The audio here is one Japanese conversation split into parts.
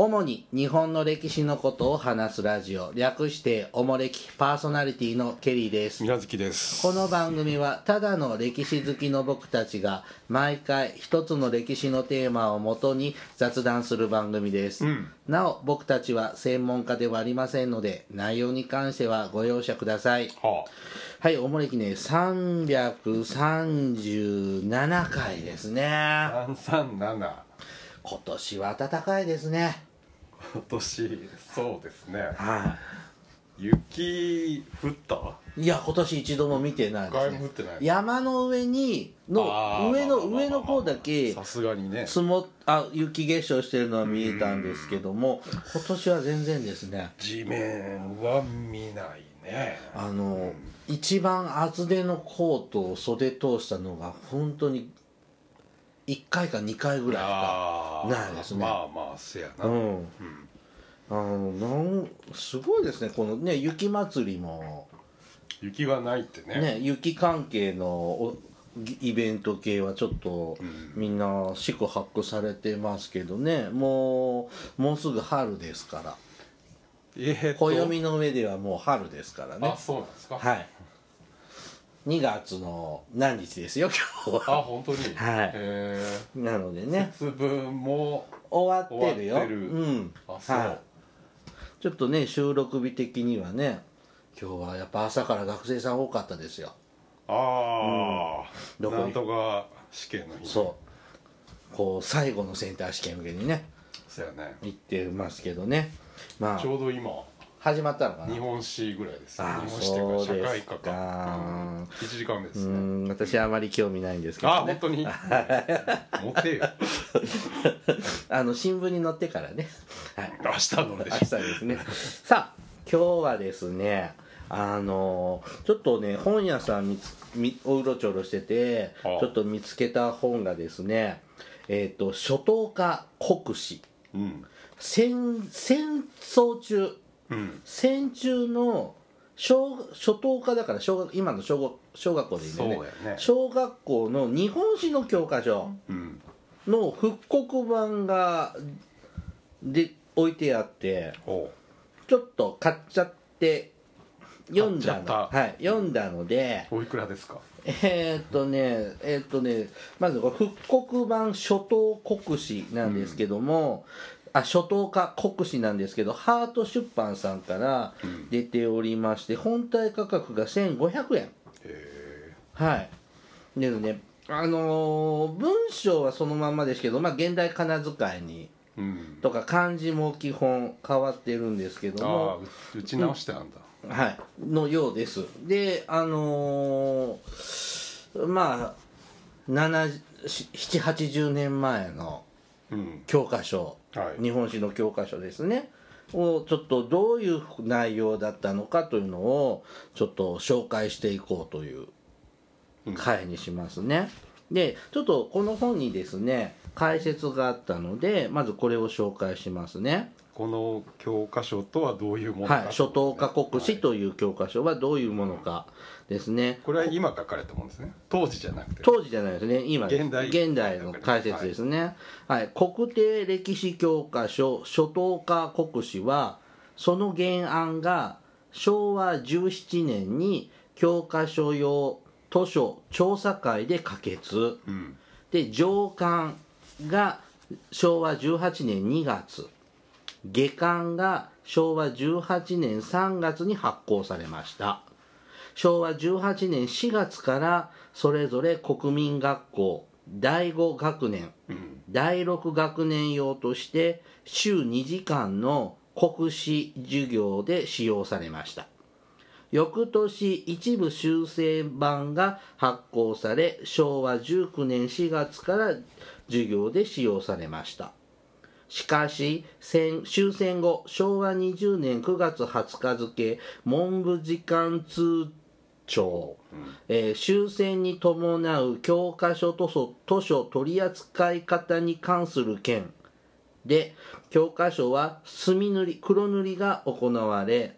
主に日本の歴史のことを話すラジオ、略しておもれき、パーソナリティのケリーです。 宮月です。 この番組はただの歴史好きの僕たちが毎回一つの歴史のテーマをもとに雑談する番組です、なお僕たちは専門家ではありませんので内容に関してはご容赦ください。はい、おもれきね、337回ですね。 337。 今年は暖かいですね。 今年そうですね。 はい。 雪降った？ いや、今年一度も見てないですね。 降ってない。 山の上にの上の方だけさすがにね。 雪化粧してるのは見えたんですけども、今年は全然ですね。 地面は見ないね。 一番厚手のコートを袖通したのが本当に1回か2回ぐらいしかないですね。 まあせやな。 すごいですね。このね、雪祭りも雪はないってね。 雪関係のイベント系はちょっとみんな四苦八苦されてますけどね。もうすぐ春ですから。暦の上ではもう春ですからね。 あ、そうなんですか。 はい。2月の何日ですよ今日は。 あ、本当に。 はい。なのでね。 節分も終わってるよ。 あ、そう。 はい。ちょっとね、収録日的にはね、今日はやっぱ朝から学生さん多かったですよ。 なんとか試験の日。 そうこう最後のセンター試験向けにね、 そうやね、 行ってますけどね。まあちょうど今始まったのかな。 日本史ぐらいです。日本史っていうか社会科か。1時間目ですね。 私はあまり興味ないんですけどね。 本当に持てよ新聞に載ってからね、はい、 明日載るでしょ。 明日ですね。さあ今日はですね、ちょっとね、本屋さんおうろちょろしててちょっと見つけた本がですね、初等科国史、戦争中、戦中の初等科だから今の小学校でいいんだよね。小学校の日本史の教科書の復刻版が置いてあって、ちょっと買っちゃって読んだので。 おいくらですか？ まず復刻版初等国史なんですけども、初等科国史なんですけど、ハート出版さんから出ておりまして、本体価格が1500円。はい。でね、文章はそのままですけど、現代仮名遣いに、とか漢字も基本変わってるんですけども、 打ち直してあんだ。 はい、のようです。で、780年前の教科書、日本史の教科書ですねをちょっとどういう内容だったのかというのをちょっと紹介していこうという回にしますね。でちょっとこの本にですね解説があったので、まずこれを紹介しますね。 この教科書とはどういうものか、 初等科国史という教科書はどういうものかですね。 これは今書かれたものですね。当時じゃなくて。 当時じゃないですね。今現代の解説ですね。国定歴史教科書初等科国史はその原案が昭和17年に教科書用図書調査会で可決、で上巻が昭和18年2月、下巻が昭和18年3月に発行されました。昭和18年4月からそれぞれ国民学校第5学年、第6学年用として週2時間の国史授業で使用されました。翌年一部修正版が発行され昭和19年4月から授業で使用されました。しかし終戦後昭和20年9月20日付文部次官通庁、終戦に伴う教科書図書取扱い方に関する件で教科書は黒塗りが行われ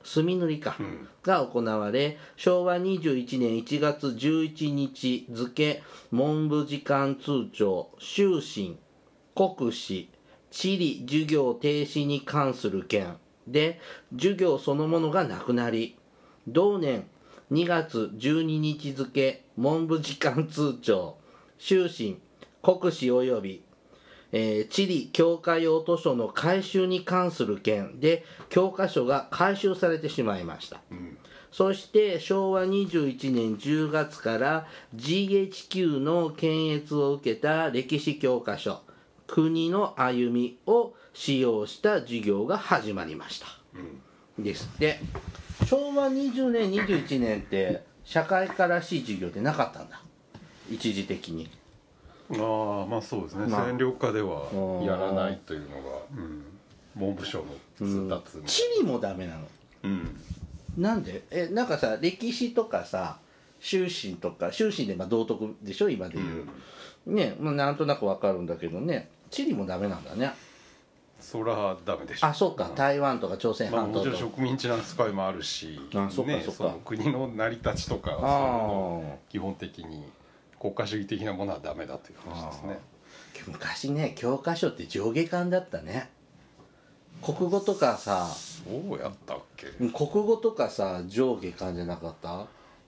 昭和21年1月11日付文部次官通庁修身国史地理授業停止に関する件で授業そのものがなくなり、同年2月12日付文部次官通帳修身国史及び地理教科用図書の改修に関する件で教科書が改修されてしまいました。そして昭和21年10月から GHQ の検閲を受けた歴史教科書国の歩みを使用した授業が始まりました、ですって。昭和20年21年って社会科らしい授業ってなかったんだ、一時的に。 まあそうですね、占領下ではやらないというのが、文部省の通達、 地理もダメなの。なんでなんかさ、歴史とかさ、修身とか、修身で道徳でしょ今で言う、ね、なんとなくわかるんだけどね、地理もダメなんだね。 そらダメでしょ。 そうか、台湾とか朝鮮半島とか、 もちろん植民地の扱いもあるし、その国の成り立ちとかそういうの基本的に国家主義的なものはダメだという話ですね。 昔ね、教科書って上下巻だったね。国語とかさ、 そうやったっけ。 国語とかさ、上下巻じゃなかった？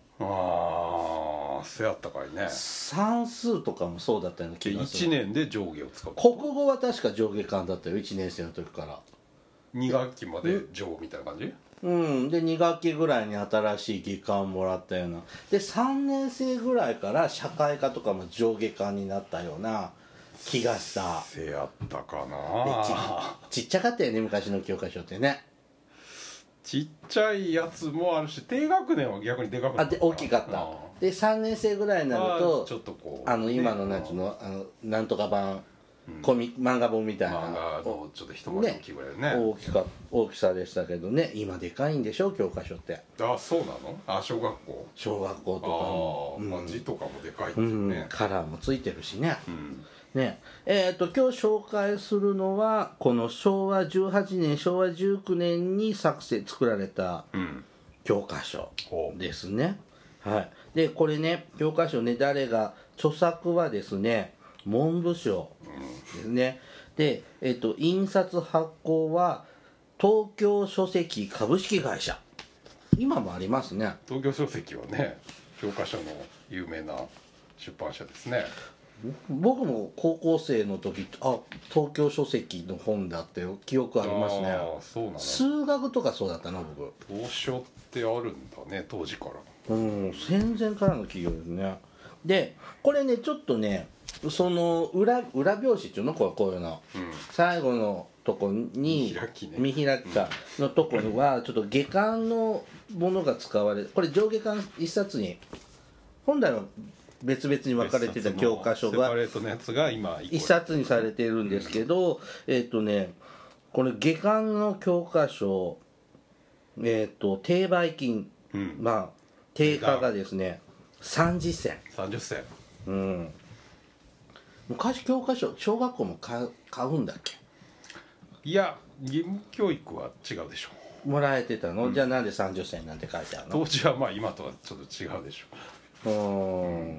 そうやったかいね。 算数とかもそうだったような気がする。 1年で上下を使う。 国語は確か上下巻だったよ、1年生の時から。 2学期まで上みたいな感じ？ で2学期ぐらいに新しい下巻もらったような。で3年生ぐらいから社会科とかも上下巻になったような気がした。 せやったかな。 ちっちゃかったよね、昔の教科書ってね。 ちっちゃいやつもあるし、低学年は逆にでかくなった。 大きかった。で3年生ぐらいになるとちょっとこう、 今のなんつうの、なんとか版、漫画本みたいな、 漫画のちょっと一回り大きいぐらいね、 大きさでしたけどね。今でかいんでしょ教科書って。 そうなの？小学校とかも字とかもでかいっていうね、 カラーもついてるしね。ね、今日紹介するのはこの昭和18年昭和19年に作られた教科書ですね。でこれね、教科書ね、誰が著作はですね、文部省ですね。で、印刷発行は東京書籍株式会社、今もありますね。 東京書籍はね、教科書の有名な出版社ですね。 僕も高校生の時、東京書籍の本だって記憶ありますね。 そうなの。 数学とかそうだったな、僕。 東書ってあるんだね、当時から。 戦前からの企業ですね。でこれね、ちょっとね、その裏表紙っていうの、こういうの、最後のとこに見開きかのとこにはちょっと下巻のものが使われる。これ上下巻一冊に、本来は別々に分かれてた教科書がセパレートのやつが今一冊にされているんですけど、これ下巻の教科書、定売金、定価がですね30銭。 30銭。 昔教科書小学校も買うんだっけ？ いや、義務教育は違うでしょ。 もらえてたの？じゃあなんで30銭なんて書いてあるの？ 当時は今とはちょっと違うでしょ。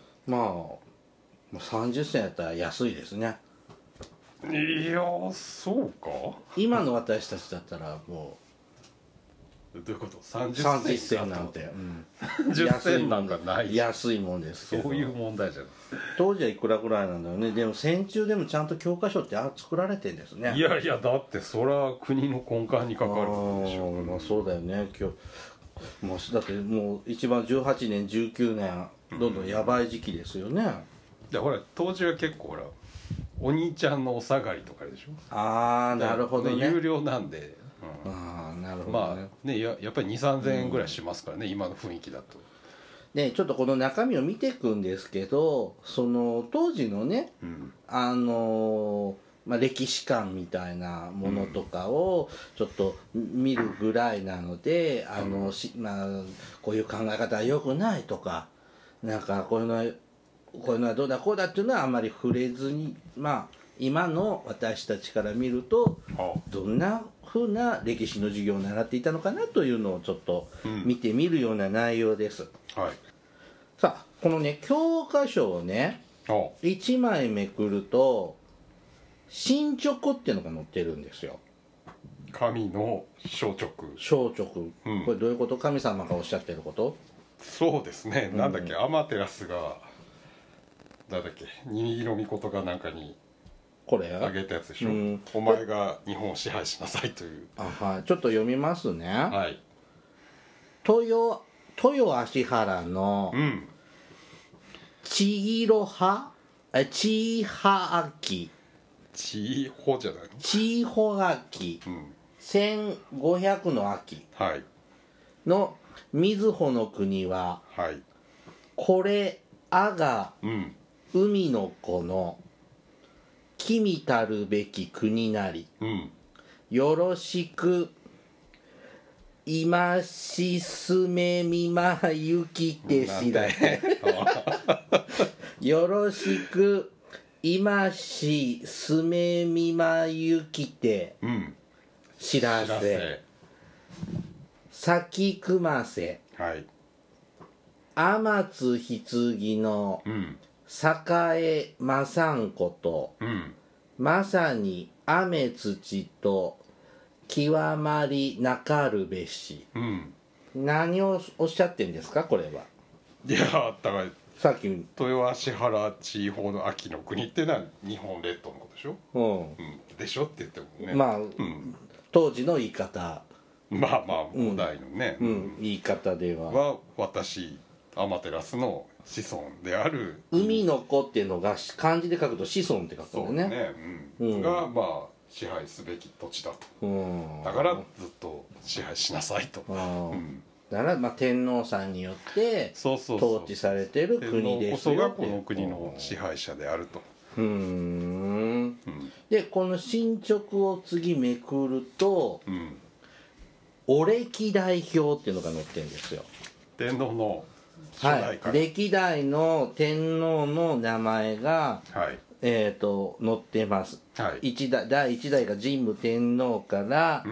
30銭やったら安いですね。 いや、そうか。 今の私たちだったらもどういうこと？ 30 銭なんて、 10銭なんかない安いもんですけど。 そういう問題じゃない。 当時はいくらぐらいなんだろうね。でも戦中でもちゃんと教科書って作られてんですね。 いやいや、だってそれは国の根幹に関わることでしょ。 そうだよね。だってもう一番18年19年どんどんやばい時期ですよね。 ほら当時は結構ほらお兄ちゃんのお下がりとかでしょ。 なるほどね。 有料なんで、 なるほどね。 やっぱり2,000-3,000円ぐらいしますからね、今の雰囲気だと。 でちょっとこの中身を見ていくんですけど、その当時のね、歴史観みたいなものとかをちょっと見るぐらいなので、こういう考え方は良くないとか、なんかこういうのはどうだこうだっていうのはあまり触れずに、今の私たちから見るとどんな風な歴史の授業を習っていたのかなというのをちょっと見てみるような内容です。さあこのね教科書をね1枚めくると進捗っていうのが載ってるんですよ。 神の消直。 消直、これどういうこと？神様がおっしゃってること？ そうですね、なんだっけ、アマテラスがなんだっけ、新色御事がなんかにこれあげたやつでしょ、お前が日本を支配しなさいという。 はい、ちょっと読みますね。 はい。 豊芦原の千尋派千葉秋千穂じゃないの？ 千穂秋、1500の秋の瑞穂の国は、 はい、 これあが海の子の君たるべき国なり、よろしく今しすめみまゆきてしらえよろしく今しすめみまゆきてしらせ、咲くませ、天津棺の栄まさんこと、まさに雨土と極まりなかるべし、何をおっしゃってんですかこれは。 いやだからさっき豊芦原千穂の秋の国っていうのは日本列島のことでしょ、でしょって言ってもね、 まあ、当時の言い方、 まあ古代のね、 言い方では私アマテラスの子孫である海の子っていうのが漢字で書くと子孫って書くんだよね。 がまあ支配すべき土地だと、だからずっと支配しなさいと、 だからまあ天皇さんによって統治されてる国ですよ。 天皇こそがこの国の支配者であると。 でこの進捗を次めくると、お歴代表っていうのが載ってるんですよ。 天皇の初代から、 歴代の天皇の名前が、載ってます、第1代が神武天皇から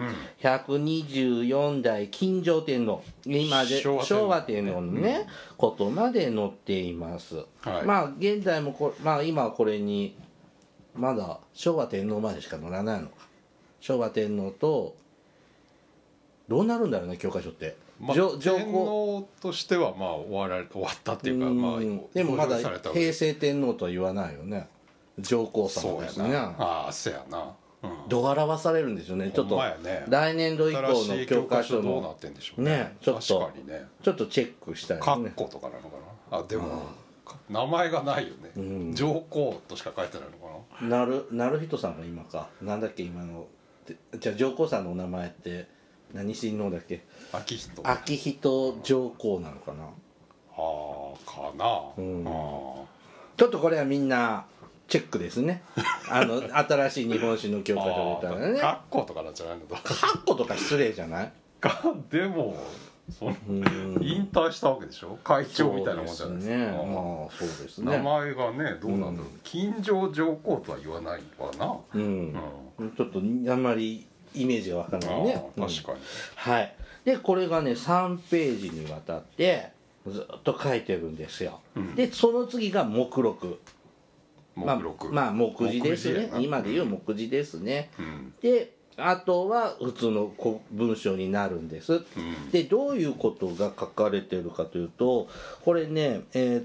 、124代金城天皇、今で昭和天皇のね、ことまで載っています。まあ現在も今はこれにまだ昭和天皇までしか載らないのか。昭和天皇とどうなるんだろうね教科書って。 天皇としてはまあ終わったっていうか、 でもまだ平成天皇とは言わないよね。上皇様ですね。 ああそうやな、 どがらばされるんですよね。ちょっと来年度以降の教科書どうなってんでしょうね、ちょっとチェックしたいですね。 カッコとかなのかな。あでも名前がないよね、上皇としか書いてないのかな。なる人さんが今かなんだっけ今の。じゃあ上皇さんのお名前って何親王だっけ。昭仁上皇なのかな。 かな、 ちょっとこれはみんなチェックですね。新しい日本史の教科書で言ったらね。 カッコとかなんじゃないの。 カッコとか失礼じゃない。 でも引退したわけでしょ、会長みたいなもんじゃないですか。 そうですね。 名前がねどうなんだろう、金城上皇とは言わないわな。ちょっとあんまりイメージがわからないね。 確かに。 はい。でこれがね3ページにわたってずっと書いてるんですよ。でその次が目録。目次ですね。今でいう目次ですね。であとは普通の文章になるんです。でどういうことが書かれてるかというと、これね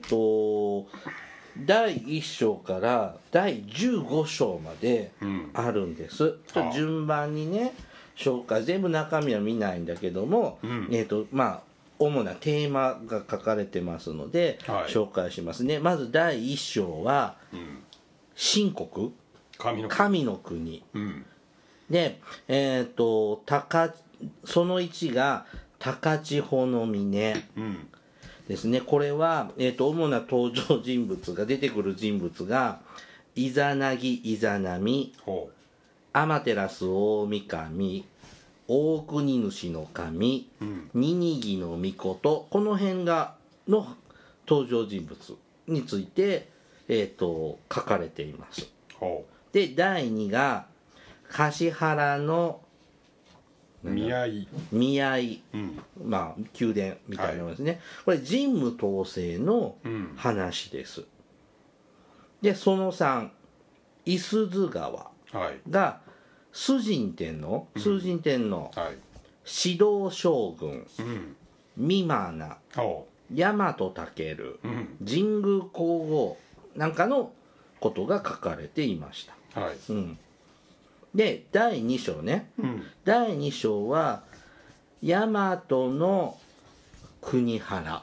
第1章から第15章まであるんです。順番にね紹介、全部中身は見ないんだけども、主なテーマが書かれてますので、紹介しますね。まず第1章は、神国、神の国、で、その1が高千穂の峰ですね。これは、主な登場人物が出てくる人物がイザナギイザナミ、アマテラス大神、大国主の神、ニニギの御事、この辺の登場人物について、書かれています。で第2が橿原の見合い、 宮殿みたいなのですね。これ神武統制の話です。でその3、五十鈴川、 が崇神天皇、 はい、 指導将軍、美馬名、 お大和武、神宮皇后なんかのことが書かれていました、 はい、 で第2章ね、第2章は大和の国原、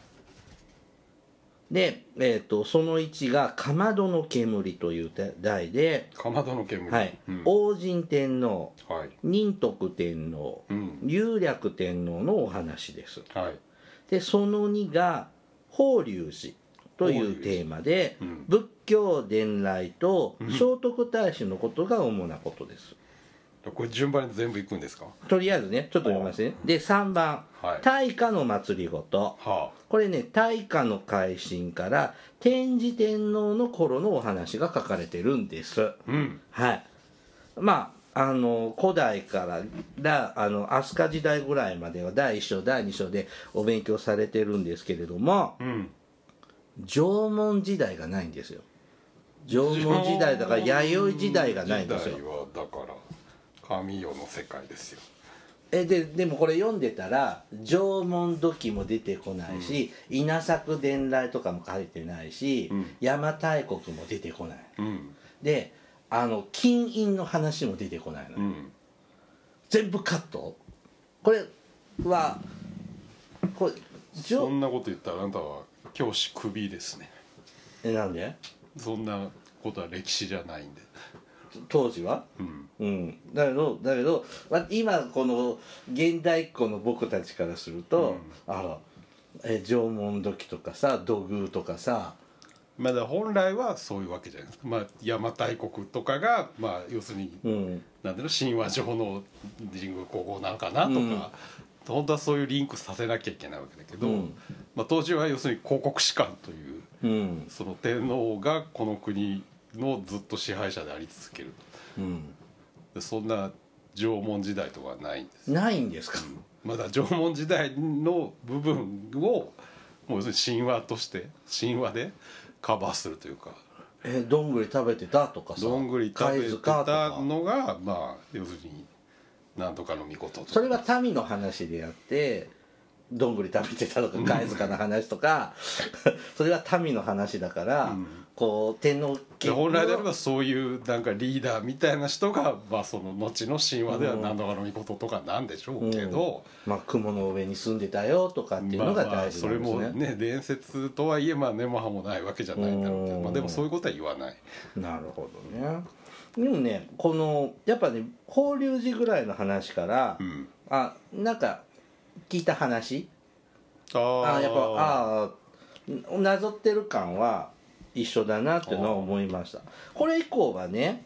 で、その1がかまどの煙という題で、 かまどの煙、 王神天皇、 はい、 仁徳天皇、雄略天皇のお話です、 はい、 でその2が法隆寺というテーマで、仏教伝来と聖徳太子のことが主なことです、 これ順番に全部いくんですか？ とりあえずねちょっと読みますね。で3番、大化の祭りごと、これね大化の改新から天智天皇の頃のお話が書かれてるんです、はい。まあ古代から飛鳥時代ぐらいまでは第1章第2章でお勉強されてるんですけれども、縄文時代がないんですよ。縄文時代だから弥生時代がないんですよ。 時代はだから神代の世界ですよ。 でもこれ読んでたら縄文土器も出てこないし、稲作伝来とかも書いてないし、邪馬台国も出てこない、で金印の話も出てこないの、全部カット。これそんなこと言ったらあなたは教師クビですね。 なんで？ そんなことは歴史じゃないんで。 当時は、だけど今この現代っ子の僕たちからすると、縄文土器とかさ土偶とかさ、 まだ本来はそういうわけじゃないですか。邪馬台国とかが、要するに、なんていうの神話上の神宮皇后なのかなとか、本当はそういうリンクさせなきゃいけないわけだけど、当時は要するに公国士官という、その天皇がこの国のずっと支配者であり続ける、でそんな縄文時代とかはないんです。 ないんですか？ まだ縄文時代の部分をもう要するに神話として神話でカバーするというか、 どんぐり食べてたとかさ、 どんぐり食べてたのが要するになんとかの御事とか、 それは民の話であって、どんぐり食べてたとか貝塚の話とかそれは民の話だから、こう天皇家本来であればそういうなんかリーダーみたいな人が、その後の神話では何とかの御事とかなんでしょうけど、 雲の上に住んでたよとかっていうのが大事なんですね。 それもね伝説とはいえ根も葉もないわけじゃないんだろうけど、でもそういうことは言わない。 なるほどね。でもねこのやっぱね法隆寺ぐらいの話から、なんか聞いた話、やっぱなぞってる感は一緒だなっていうのは思いました。これ以降はね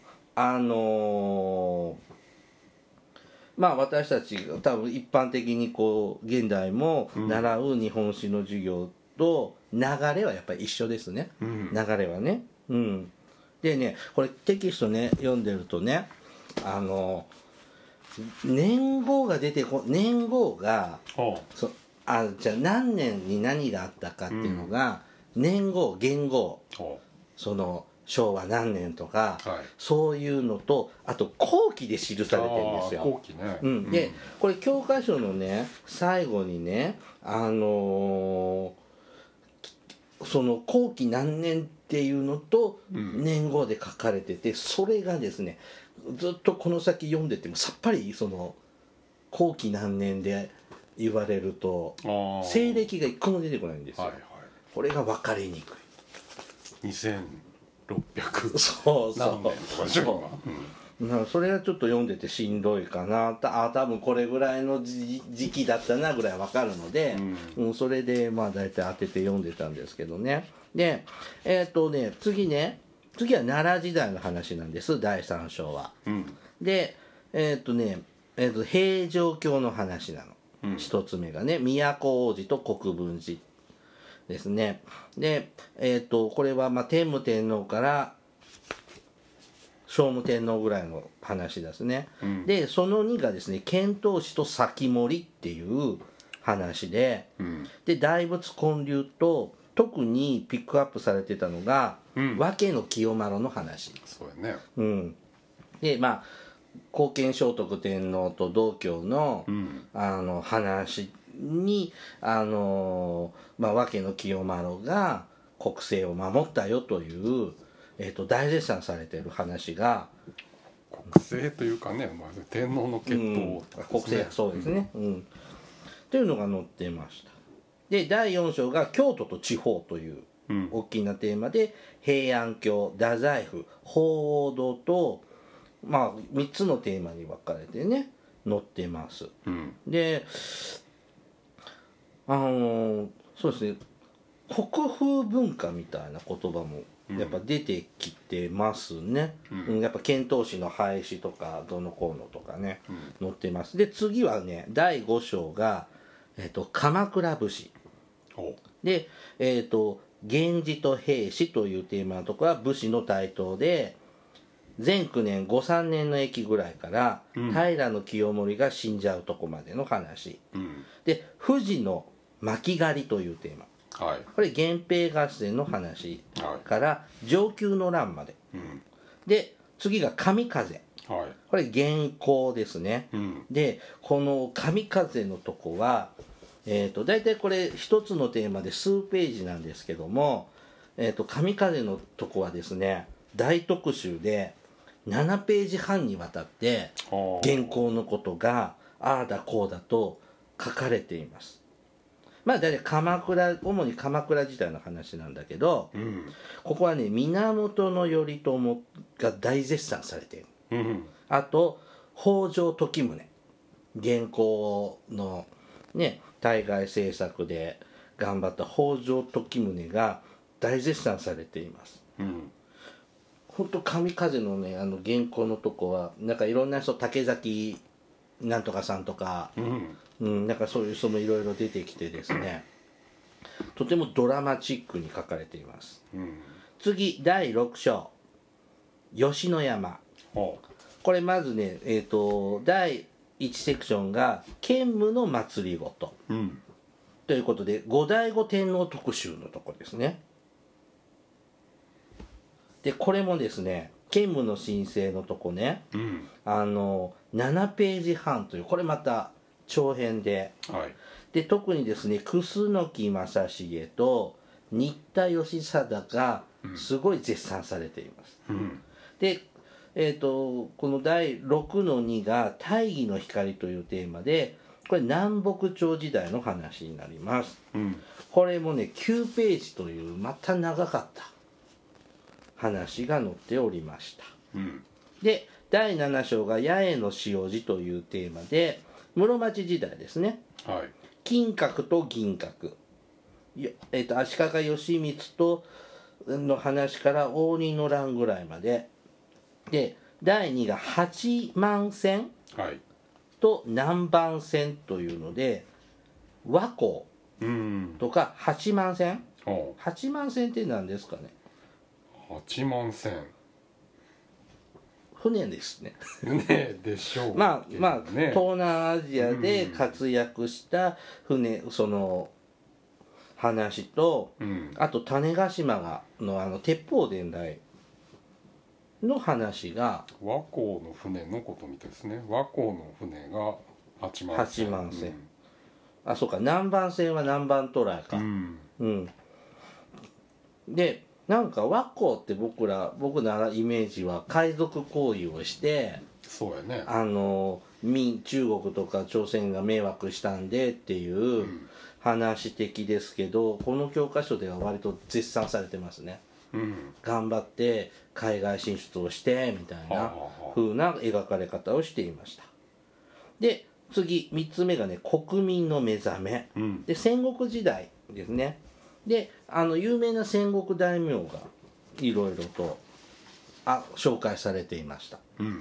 私たちが多分一般的にこう現代も習う日本史の授業と流れはやっぱり一緒ですね、流れはね。でねこれテキストね読んでるとね年号が年号がじゃあ何年に何があったかっていうのが、年号元号、その昭和何年とか、そういうのとあと後期で記されてるんですよ。 後期ね、 でこれ教科書のね最後にねその後期何年っていうのと年号で書かれてて、それがですねずっとこの先読んでてもさっぱりその後期何年で言われると西暦が一個も出てこないんですよ、これが分かりにくい。 2600 そう何年とかでしょ今、それがちょっと読んでてしんどいかな、多分これぐらいの時期だったなぐらい分かるので、それで大体当てて読んでたんですけどね。で次は奈良時代の話なんです、第3章は。で平城京の話なの、一つ目がね都大路と国分寺ですね。でこれは天武天皇から聖武天皇ぐらいの話ですね、でその2がですね遣唐使と先盛っていう話で、で大仏建立と特にピックアップされてたのが、和気の清麿の話。 そうやね。 で貢献聖徳天皇と道教の、話に訳の清丸が国政を守ったよという、大絶賛されている話が国政というかね、天皇の血統、 国政そうですね、というのが載っていました。で第4章が京都と地方という大きなテーマで、平安京、太宰府、鳳凰堂と、3つのテーマに分かれてね載ってます、でそうですね、国風文化みたいな言葉もやっぱ出てきてますね、やっぱ遣唐使の廃止とかどのこうのとかね、載ってます。で次はね第5章が、鎌倉武士で、源氏と平氏というテーマのところは武士の台頭で、前9年53年の駅ぐらいから、平清盛が死んじゃうとこまでの話、で富士の巻狩りというテーマ、これ源平合戦の話から承久の乱まで、で次が神風、これ元寇ですね、でこの神風のとこは大体これ一つのテーマで数ページなんですけども、神風のとこはですね大特集で7ページ半にわたって元寇のことがああだこうだと書かれています。大体主に鎌倉時代の話なんだけど、ここはね源頼朝が大絶賛されている、あと北条時宗、元寇のね対外政策で頑張った北条時宗が大絶賛されています。本当神風のね元寇のとこはなんかいろんな人、竹崎なんとかさんとか、なんかそういう人もいろいろ出てきてですね、とてもドラマチックに書かれています、次第6章吉野山、これまずね第1セクションが建武の祭りごと、ということで後醍醐天皇特集のとこですね。でこれもですね建武の申請のとこね、7ページ半というこれまた長編で、で特にですね楠木正成と新田義貞がすごい絶賛されています、でこの第6の2が大義の光というテーマで、これ南北朝時代の話になります、これもね9ページというまた長かった話が載っておりました、で第7章が八重の塩路というテーマで室町時代ですね、金閣と銀閣、足利義満との話から応仁の乱ぐらいまでで、第2が八幡戦と南蛮戦というので倭寇とか八幡戦、八幡戦って何ですかね。 八幡戦船ですね船でしょう、 東南アジアで活躍した船、その話と、あと種子島の鉄砲伝来の話が倭寇の船のことみたいですね。倭寇の船が八幡線、 そうか、南蛮線は南蛮渡来か、でなんか倭寇って僕のイメージは海賊行為をして、 そうやね、 中国とか朝鮮が迷惑したんでっていう話的ですけど、この教科書では割と絶賛されてますね、頑張って海外進出をしてみたいな風な描かれ方をしていました。で次3つ目がね国民の目覚め、で戦国時代ですね。で有名な戦国大名がいろいろと紹介されていました、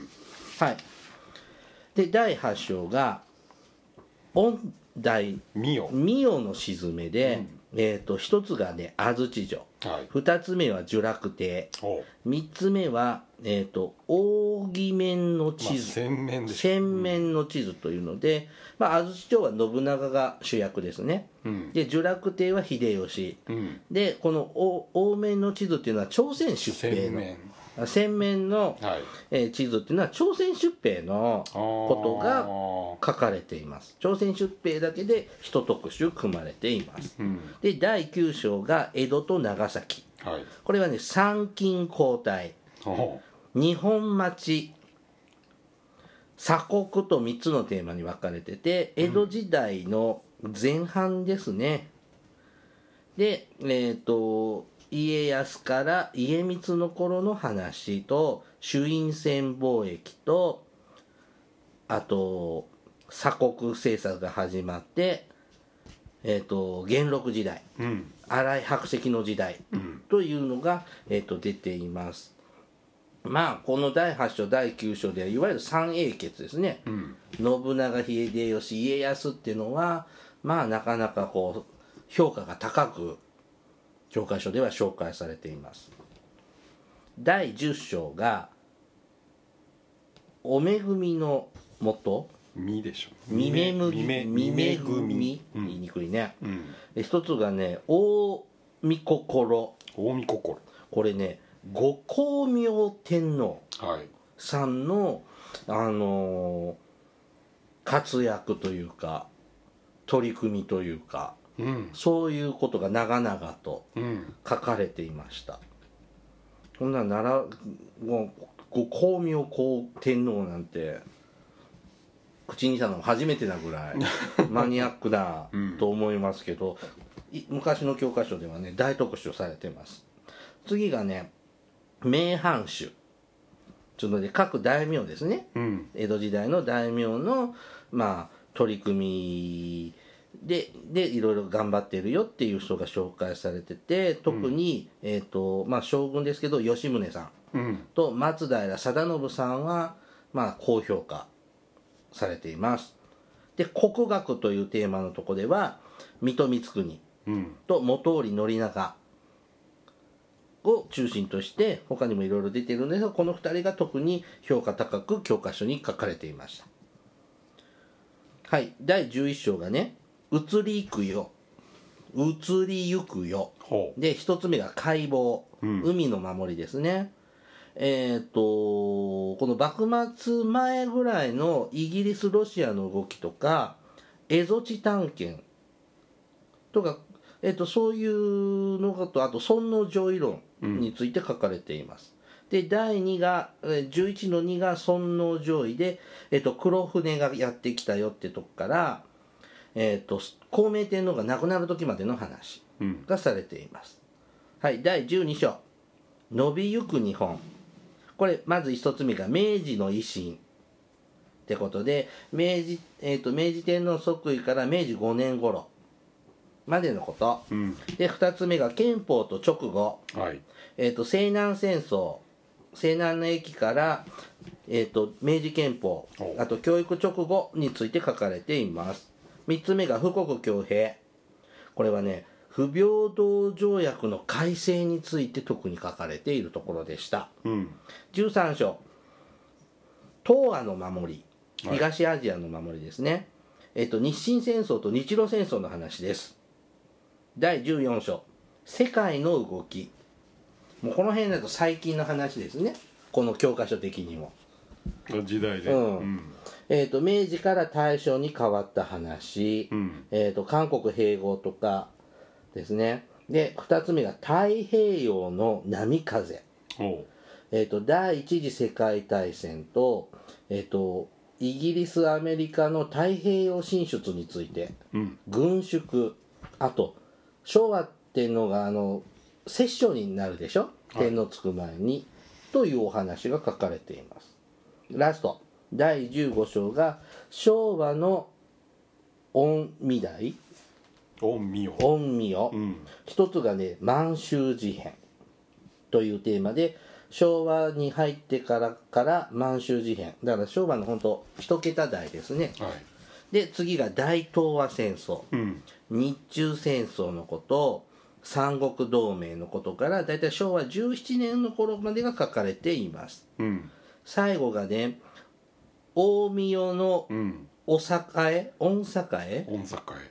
で第8章が御代御代の鎮めで、一つがね安土城、二つ目は聚楽亭、三つ目は扇面の地図、扇面の地図というので、安土城は信長が主役ですね、で聚楽亭は秀吉、でこの扇面の地図っていうのは朝鮮出兵の洗面の、地図っていうのは朝鮮出兵のことが書かれています。朝鮮出兵だけで一特集組まれています、で第9章が江戸と長崎、これはね参勤交代、日本町、鎖国と3つのテーマに分かれてて、江戸時代の前半ですね。で家康から家光の頃の話と朱印船貿易と、あと鎖国政策が始まって、元禄時代、新井白石の時代というのが、出ています。まあこの第8章第9章ではいわゆる三英傑ですね、信長、秀吉、家康っていうのはまあなかなかこう評価が高く教科書では紹介されています。第10章がお恵みのもと、 みでしょ、 みめぐみ、言いにくいね、一つがね大御心、これね後光明天皇さんの、活躍というか取り組みというか、そういうことが長々と書かれていました。そんなもう光明天皇なんて口にしたのも初めてなぐらいマニアックだと思いますけど、昔の教科書ではね大特集されています。次がね名藩主というので各大名ですね、江戸時代の大名のまあ取り組みでいろいろ頑張ってるよっていう人が紹介されてて、特に、まあ、将軍ですけど吉宗さんと松平定信さんは、まあ、高評価されています。で国学というテーマのとこでは水戸光圀と本居宣長を中心として他にもいろいろ出ているんですが、この2人が特に評価高く教科書に書かれていました。はい、第11章がね移りゆくよで、一つ目が海防、海の守りですね。この幕末前ぐらいのイギリスロシアの動きとか蝦夷地探検とか、そういうのと、あと尊王攘夷論について書かれています。で第2が11の2が尊王攘夷で、黒船がやってきたよってとこから、孝明天皇が亡くなる時までの話がされています。はい、第12章伸びゆく日本、これまず一つ目が明治の維新ってことで、明治天皇即位から明治5年頃までのこと、で2つ目が憲法と直後、西南戦争、西南の駅から、明治憲法、あと教育直後について書かれています。3つ目が富国強兵、これはね不平等条約の改正について特に書かれているところでした。13章東亜の守り、東アジアの守りですね、日清戦争と日露戦争の話です。第14章世界の動き、もうこの辺だと最近の話ですね、この教科書的にも時代で、 明治から大正に変わった話、韓国併合とかですね。で2つ目が太平洋の波風、第一次世界大戦と、イギリスアメリカの太平洋進出について、軍縮、あと昭和天皇が摂政になるでしょ、天皇つく前に、というお話が書かれています。ラスト第15章が昭和の御身代、御身を、一つがね満州事変というテーマで、昭和に入ってから満州事変だから昭和の本当一桁台ですね、で次が大東亜戦争、日中戦争のこと、三国同盟のことからだいたい昭和17年の頃までが書かれています。最後がね大御代の御栄、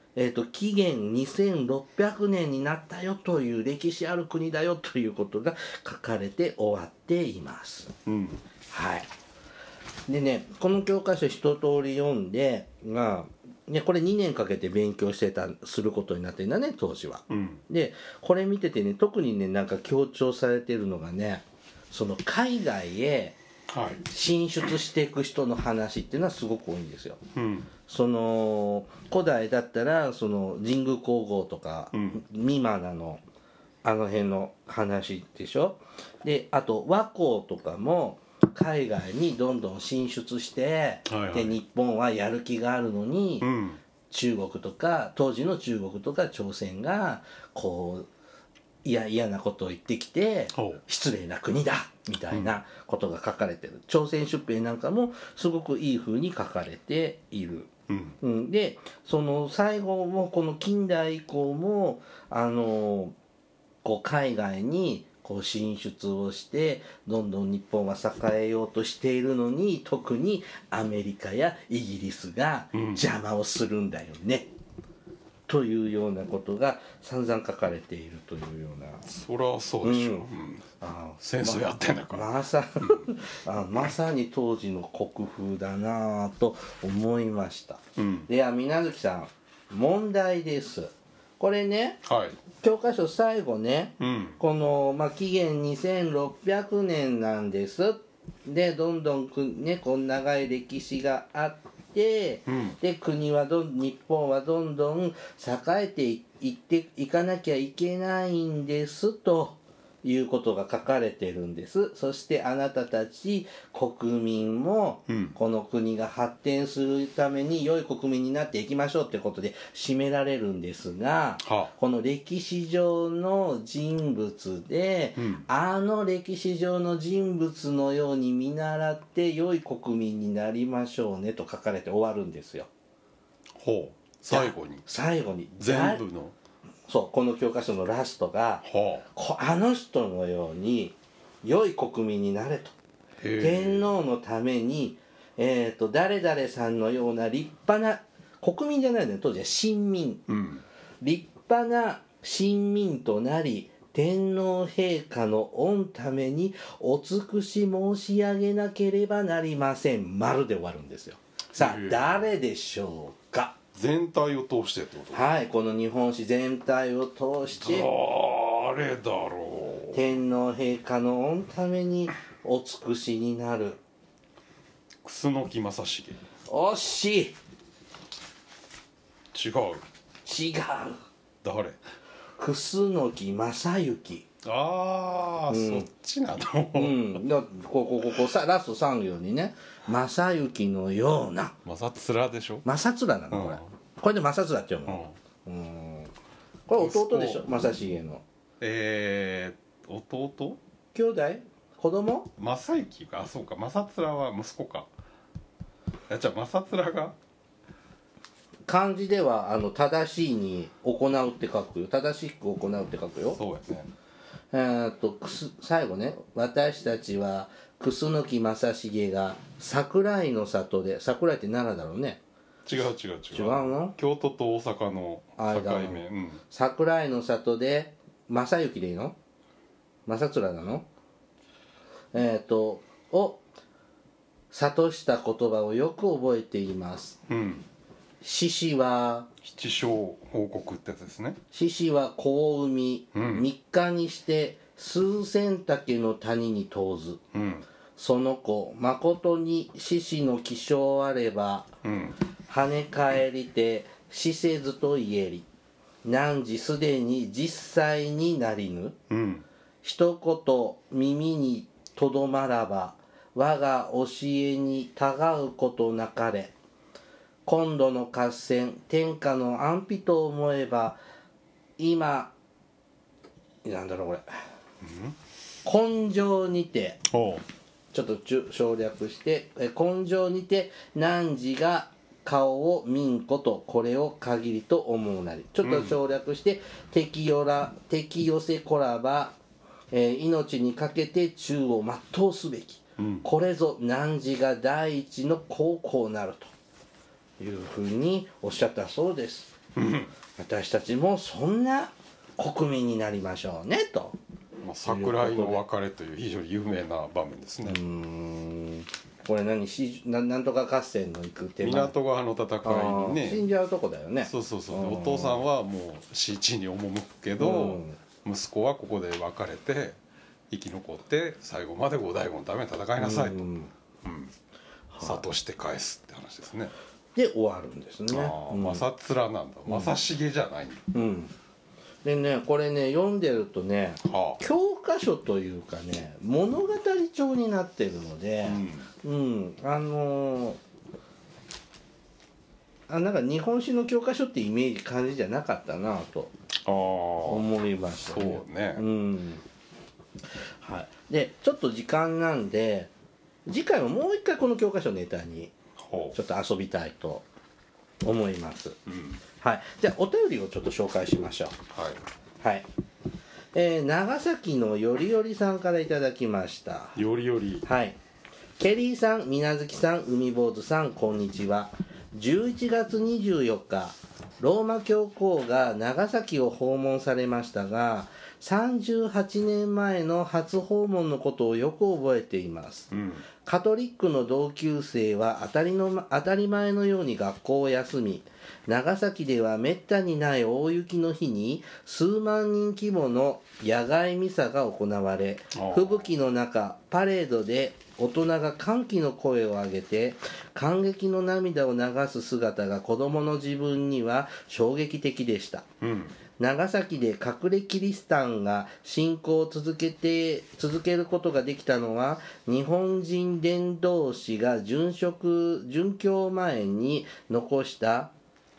紀元2600年になったよという歴史ある国だよということが書かれて終わっています、はい。でね、この教科書一通り読んで、これ2年かけて勉強することになってるんだね、当時は、でこれ見ててね、特にねなんか強調されてるのがね、その海外へ進出していく人の話っていうのはすごく多いんですよ、その古代だったらその神宮皇后とか、ミマナのあの辺の話でしょ。であと倭寇とかも海外にどんどん進出して、で日本はやる気があるのに、中国とか当時の中国とか朝鮮がこう嫌なことを言ってきて失礼な国だみたいなことが書かれてる、朝鮮出兵なんかもすごくいい風に書かれている、でその最後もこの近代以降もこう海外にこう進出をしてどんどん日本は栄えようとしているのに、特にアメリカやイギリスが邪魔をするんだよね、というようなことが散々書かれているというような。 そりゃそうでしょ、戦争やってんだから、 まさに当時の国風だなと思いました、では水無月さん問題です。これね、教科書最後ね、この、紀元2600年なんですで、どんどんね、この長い歴史があって、で国は日本はどんどん栄えていかなきゃいけないんですということが書かれてるんです。そしてあなたたち国民もこの国が発展するために良い国民になっていきましょうってことで締められるんですが、この歴史上の人物で、あの歴史上の人物のように見習って良い国民になりましょうねと書かれて終わるんですよ。最後に全部のそう、この教科書のラストが、あの人のように良い国民になれと、天皇のために、誰々さんのような立派な国民じゃないのよ、当時は臣民、立派な臣民となり天皇陛下の御ためにお尽くし申し上げなければなりません、丸で終わるんですよ。さあ誰でしょうか。 全体を通してってこと？ はい、この日本史全体を通して誰だろう。 天皇陛下の御ためにお尽くしになる。 楠木正成。 惜しい。 違う。誰？ 楠木正幸。 そっちなの。 ここさラスト3行にね、正幸のような。 正面でしょ。 正面なのこれ。これで正面って読むの。これ弟でしょ、正成の。 弟？ 兄弟？子供？ 正幸か。そうか。正面は息子か。じゃあ正面が漢字では正しいに行うって書くよ。正しく行うって書くよ。 そうやね。 最後ね、私たちは楠木正成が桜井の里で、桜井って奈良だろうね。 違うの？ 京都と大阪の境目、 桜井の里で正幸でいいの？正面なの？を諭した言葉をよく覚えています。獅子は七小報告ってやつですね。 獅子は子を産み、3日にして数千丈の谷に投ず、その子まことに獅子の気性あれば、跳ね返りて死せずと言えり、汝すでに実際になりぬ、一言耳にとどまらば我が教えにたがうことなかれ、今度の合戦天下の安否と思えば今なんだろうこれ、根性にてちょっと省略して根性にて汝が顔を見んことこれを限りと思うなり、ちょっと省略して、敵寄せこらば、命にかけて忠を全うすべき、これぞ汝が第一の孝行なるというふうにおっしゃったそうです。 私たちもそんな国民になりましょうねと。 桜井の別れという非常に有名な場面ですね。 これなんとか合戦の行く手前、 港川の戦いにね死んじゃうとこだよね。 そうお父さんはもう死地に赴くけど、息子はここで別れて生き残って最後まで後醍醐のために戦いなさいと、諭して返すって話ですね。 で終わるんですね。 正面なんだ、正成じゃないんだ。 でね、これね読んでるとね、教科書というかね物語帳になってるので、なんか日本史の教科書ってイメージ感じじゃなかったなと思いましたね。 そうね。 はい。でちょっと時間なんで次回ももう一回この教科書ネタにちょっと遊びたいと思います。はい。じゃあお便りをちょっと紹介しましょう。はい。長崎のよりよりさんからいただきました。 よりより。 はい。ケリーさん、みなずきさん、海坊主さん、こんにちは。11月24日、ローマ教皇が長崎を訪問されましたが、38年前の初訪問のことをよく覚えています。カトリックの同級生は当たり前のように学校を休み、長崎ではめったにない大雪の日に数万人規模の野外ミサが行われ、吹雪の中パレードで大人が歓喜の声を上げて感激の涙を流す姿が子供の自分には衝撃的でした。長崎で隠れキリシタンが信仰を続けることができたのは日本人伝道師が殉教前に残した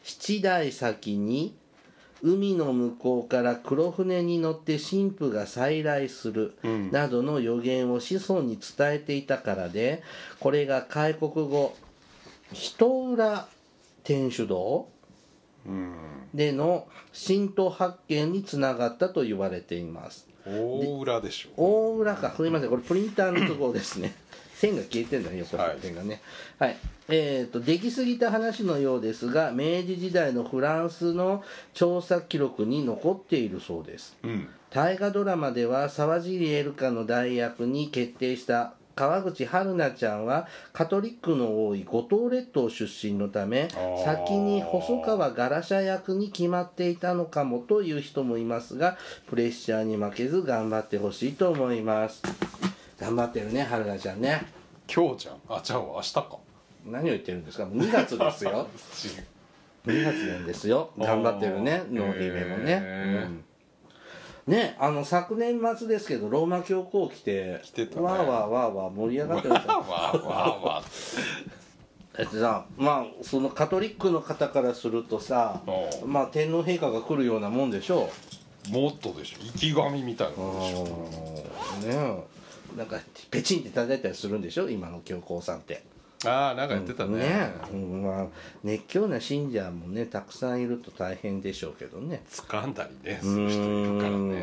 7代先に海の向こうから黒船に乗って神父が再来するなどの予言を子孫に伝えていたからで、これが開国後人浦天主堂での神道発見につながったと言われています。 大浦でしょ。 大浦か、すみません、これプリンターの都合ですね。線が消えてるんだね、横の線がね。はい。できすぎた話のようですが、明治時代のフランスの調査記録に残っているそうです。大河ドラマでは沢尻エルカの代役に決定した川口春奈ちゃんはカトリックの多い五島列島出身のため、先に細川ガラシャ役に決まっていたのかもという人もいますが、プレッシャーに負けず頑張ってほしいと思います。頑張ってるね、春奈ちゃんね。 今日じゃん。じゃあ明日か。 何を言ってるんですか。2月ですよ。2月なんですよ。頑張ってるね、濃姫もね。ね、昨年末ですけどローマ教皇来てわーわーわーわー盛り上がってました。わーわーさ、まあそのカトリックの方からするとさ、まあ天皇陛下が来るようなもんでしょう。もっとでしょ。生き神みたいなもんでしょ。 ねえ、なんかペチンって叩いたりするんでしょ、今の教皇さんって。 なんかやってたね。 まあ熱狂な信者もねたくさんいると大変でしょうけどね。 掴んだりねする人いるからね。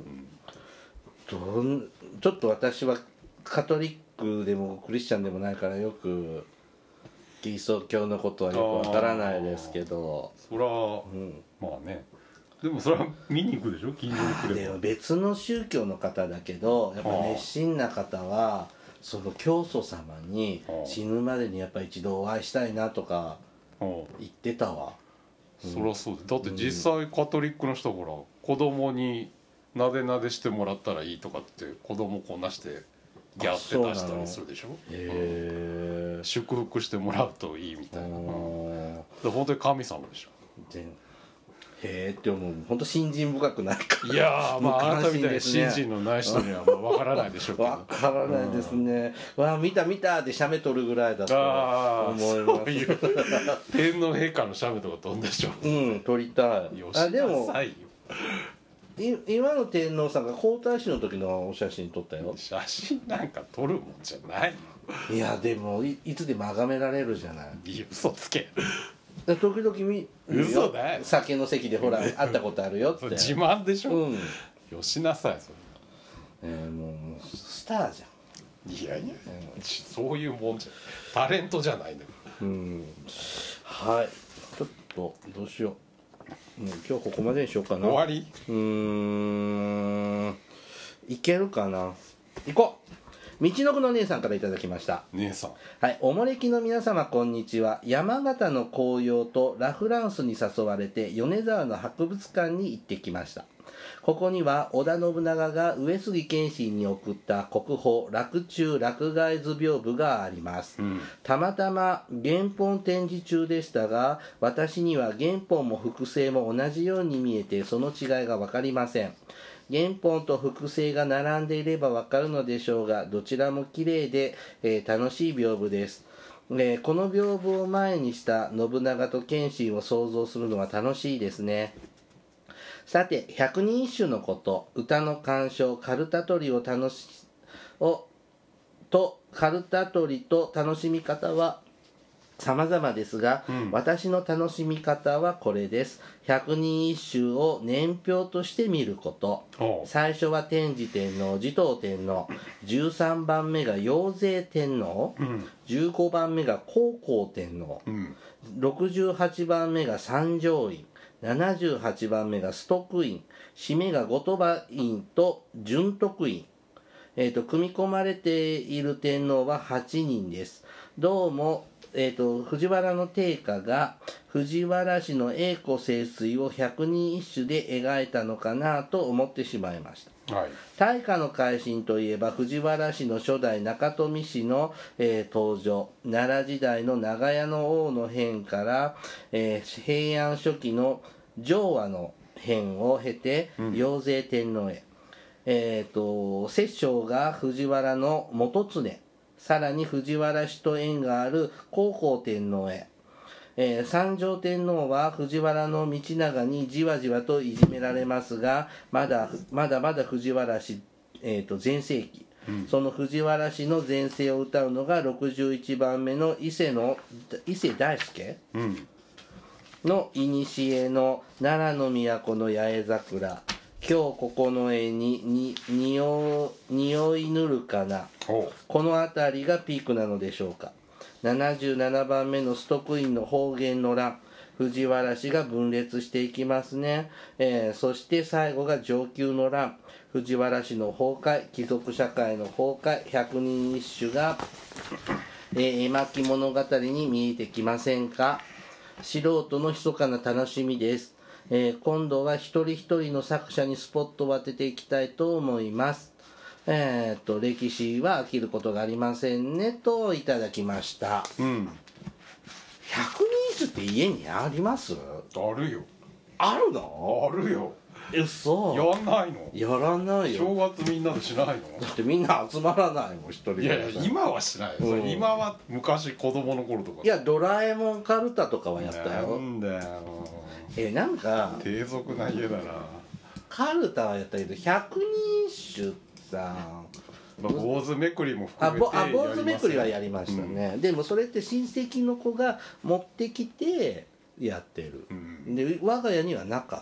ちょっと私はカトリックでもクリスチャンでもないからよくキリスト教のことはよくわからないですけど、 そら、まあね、でもそれは見に行くでしょ、近所に来れば。 でも別の宗教の方だけどやっぱ熱心な方はその教祖様に死ぬまでにやっぱ一度お会いしたいなとか言ってたわ。 そりゃそうだって実際カトリックの人ほら子供になでなでしてもらったらいいとかって子供こんなしてギャッて出したりするでしょ。祝福してもらうといいみたいな。本当に神様でしょ。 へえって思う。本当信心深くないか。 いやまああなたみたいに信心のない人にはわからないでしょうけど。 わからないですね。わあ見たって写メ撮るぐらいだと思います。 そういう天皇陛下の写メとか撮るんでしょ。 撮りたい。でも今の天皇さんが皇太子の時のお写真撮ったよ。 写真なんか撮るもんじゃないよ。いやでもいつでも崇められるじゃない。 嘘つけ。 時々 嘘だよ。 酒の席でほら会ったことあるよって自慢でしょ。よしなさいそれ。もうスターじゃん。いやいや、そういうもんじゃタレントじゃないんだよ。 はい、ちょっとどうしよう。 今日ここまでにしようかな。 終わり？ いけるかな。行こう。道のくの姉さんからいただきました。 姉さん。 はい、おもれきの皆様こんにちは。山形の紅葉とラ・フランスに誘われて米沢の博物館に行ってきました。ここには織田信長が上杉謙信に送った国宝洛中洛外図屏風があります、たまたま原本展示中でしたが、私には原本も複製も同じように見えてその違いが分かりません。原本と複製が並んでいれば分かるのでしょうが、どちらも綺麗で、楽しい屏風です。この屏風を前にした信長と謙信を想像するのは楽しいですね。さて、百人一首のこと、歌の鑑賞、カルタ取りカルタ取りと楽しみ方は様々ですが、私の楽しみ方はこれです。百人一首を年表として見ること。最初は天智天皇、持統天皇、13番目が陽勢天皇、15番目が光光天皇、68番目が三条院、78番目が崇徳院、締めが後鳥羽院と順徳院、組み込まれている天皇は8人です。どうも、藤原の定家が藤原氏の栄枯盛衰を百人一首で描いたのかなと思ってしまいました。大化の改新といえば藤原氏の初代中富氏の、登場、奈良時代の長屋の王の変から、平安初期の浄和の変を経て陽勢天皇へ、摂政が藤原の元常、さらに藤原氏と縁がある光光天皇へ、三条天皇は藤原の道長にじわじわといじめられますが、まだ藤原氏、全盛期、その藤原氏の全盛を歌うのが61番目の伊勢大輔、の古の奈良の都の八重桜、今日ここの絵に匂いぬるかな、この辺りがピークなのでしょうか。77番目の崇徳院の方言の乱、藤原氏が分裂していきますね。そして最後が承久の乱、藤原氏の崩壊、貴族社会の崩壊、百人一首が、絵巻物語に見えてきませんか。素人の密かな楽しみです。今度は一人一人の作者にスポットを当てていきたいと思います。歴史は飽きることがありませんねといただきました。百人一首って家にあります？ あるよ。 あるの？あるよ。 そうやんないの？ やらないよ。 正月みんなでしないの？ だってみんな集まらないもん、一人で。 いや今はしない、今は昔子供の頃とか。 いや、ドラえもんカルタとかはやったよ。 なんだよ。 なんか低俗な家だな。 カルタはやったけど百人一首さ、 坊主めくりも含めてやります。 坊主めくりはやりましたね、でもそれって親戚の子が持ってきてやってる、で我が家にはなかった。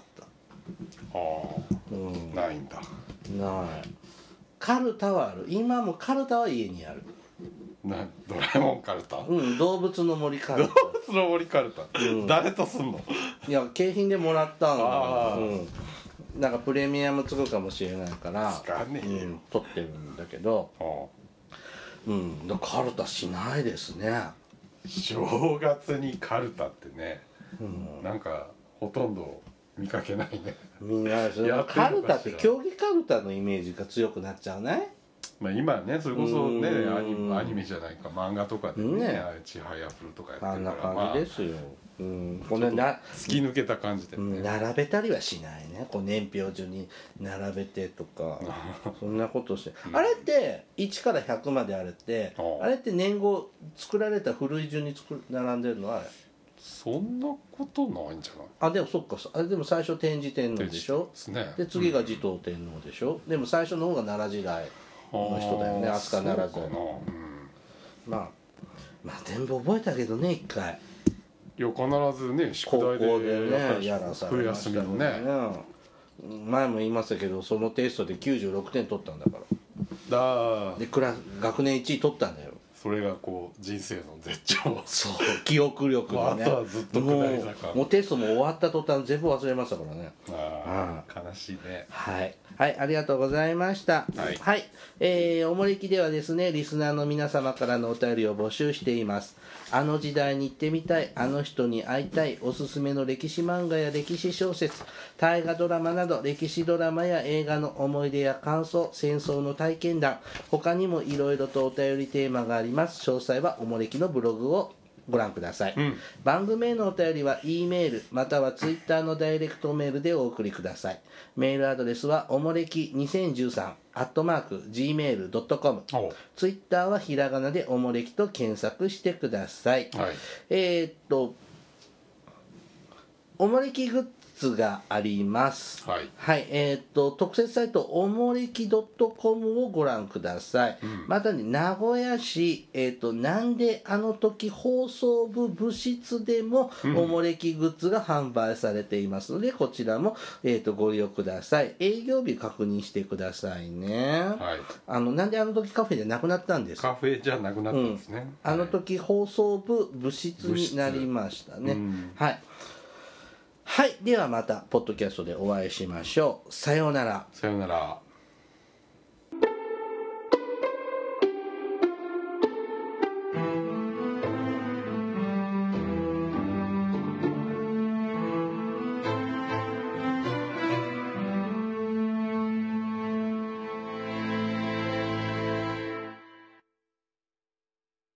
ないんだ。 ない。カルタはある。今もカルタは家にある。 ドラえもんカルタ？ 動物の森カルタ。 動物の森カルタ、誰とすんの？いや、景品でもらったの。なんかプレミアムつくかもしれないから取ってるんだけど、カルタしないですね。 正月にカルタってね、なんかほとんど見かけないね。みんなカルタって競技カルタのイメージが強くなっちゃうね。 今ね、それこそね、アニメじゃないか漫画とかでね、ちはやふるとかやってるから、 あんな感じですよ。 これ突き抜けた感じでね、 並べたりはしないね。こう年表順に並べてとかそんなことして、あれって1から100まであれってあれって年号作られた古い順に並んでるのはあれ？ そんなことないんじゃない？ でもそっか、でも最初天智天皇でしょ。で次が持統天皇でしょ。でも最初の方が奈良時代の人だよね。飛鳥奈良時代。まあ全部覚えたけどね、一回。 いや必ずね、宿題でやらされましたよね。前も言いましたけど、そのテストで96点取ったんだから。で学年1位取ったんだよ。 それがこう人生の絶頂。 そう記憶力がね、 あとはずっと下り坂。 もうテストも終わった途端全部忘れましたからね。 ああ悲しいね。 はいはい、ありがとうございました。 はい、 おもれきではですね、リスナーの皆様からのお便りを募集しています。あの時代に行ってみたい、あの人に会いたい、おすすめの歴史漫画や歴史小説、大河ドラマなど歴史ドラマや映画の思い出や感想、戦争の体験談、他にもいろいろとお便りテーマがあります。詳細はおもれきのブログをご覧ください、番組へのお便りは E メールまたは Twitter のダイレクトメールでお送りください。メールアドレスはおもれき2013 @gmail.com、 Twitter はひらがなでおもれきと検索してください。おもれきグッズがあります。特設サイトおもれき .com をご覧ください。またね、名古屋市、なんであの時放送部部室でもおもれきグッズが販売されていますので、こちらも、ご利用ください。営業日確認してくださいね。なんであの時カフェでなくなったんです。 カフェじゃなくなったんですね。 あの時放送部部室になりましたね。はい、ではまたポッドキャストでお会いしましょう。さようなら。 さようなら。